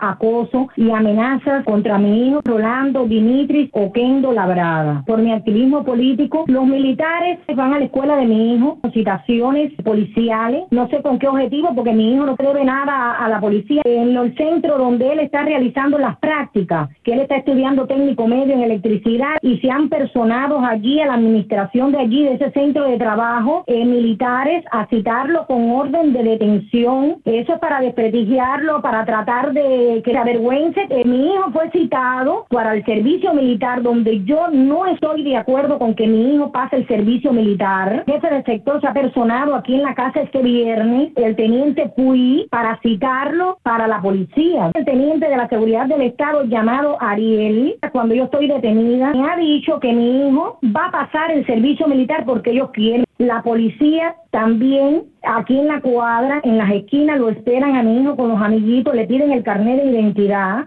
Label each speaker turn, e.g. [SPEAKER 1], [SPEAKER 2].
[SPEAKER 1] acoso y amenazas contra mi hijo Rolando Dimitris Oquendo Labrada. Por mi activismo político, los militares van a la escuela de mi hijo con citaciones policiales, no sé con qué objetivo, porque mi hijo no debe nada a la policía. En el centro donde él está realizando las prácticas, que él está estudiando técnico medio en electricidad, y se han personado allí a la administración de allí, de ese centro de trabajo, militares a citarlo con orden de detención. Eso es para desprestigiarlo, para tratar de que se avergüence. Mi hijo fue citado para el servicio militar, donde yo no estoy de acuerdo con que mi hijo pase el servicio militar. El jefe de sector se ha personado aquí en la casa este viernes, el teniente Puy, para citarlo para la policía. El teniente de la seguridad del Estado, llamado Ariel, cuando yo estoy detenida, me ha dicho que mi hijo va a pasar el servicio militar porque ellos quieren. La policía también, aquí en la cuadra, en las esquinas, lo esperan a mi hijo con los amiguitos, le piden el carnet de identidad